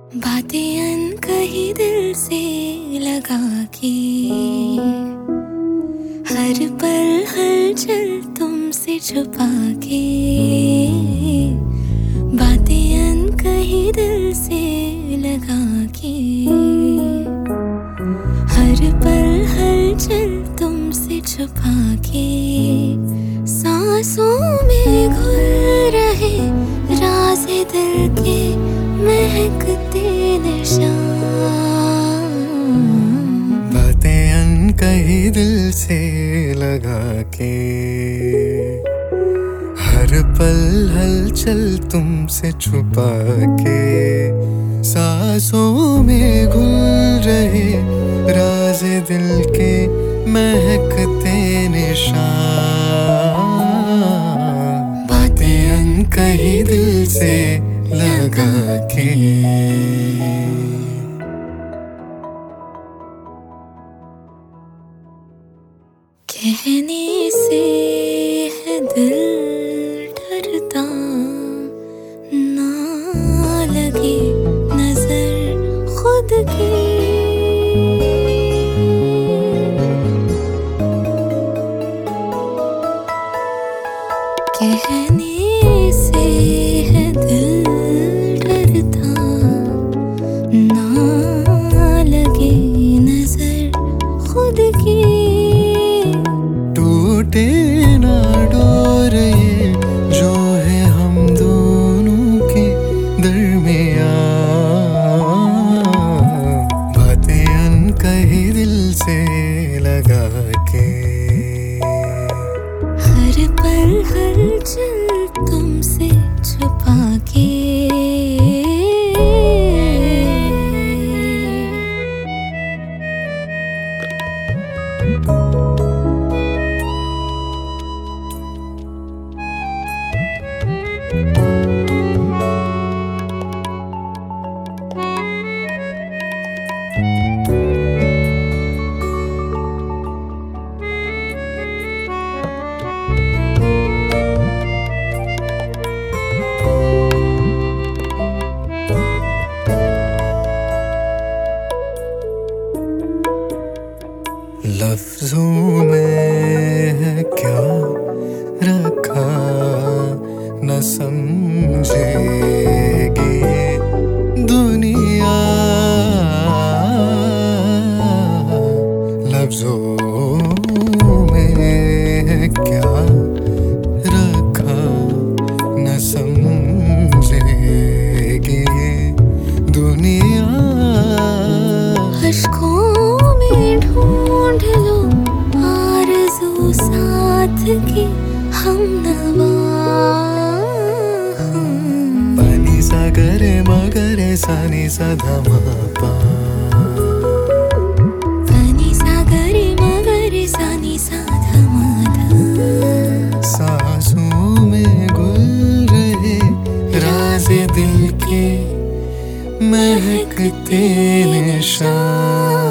बातें अनकही दिल से लगा के, हर पल हलचल तुमसे छुपा के। बातें अनकही दिल से लगा के, हर पल हलचल तुमसे छुपा के। सांसों में घुल रहे राज़े दिल के महकते निशान। बातें अनकही दिल से लगा के, हर पल हलचल तुमसे छुपा के। सांसों में घुल रहे राज़े दिल के महकते निशान। बातें अनकही दिल से लगा के। कहने से है दिल डरता, ना लगे नजर खुद की। कहने से है दिल डरता, ना लगे नजर खुद की। टूटे ना डोर ये जो है हम दोनों के दरमियां। बातें अनकही दिल से लगा के, हर पल हलचल तुमसे छुपा के। लफ्जों में है क्या रखा न समझेगी दुनिया। लफ्जों में है क्या रखा न समझेगी दुनिया। अश्कों में ढूंढ लो आरज़ू साथ की हमनवा। पानी सा करे मगरे सानी सा धमापा। पानी सा करे मगरे सानी सा धमाधा। सांसों में घुल रहे राज़े दिल के महकते निशान।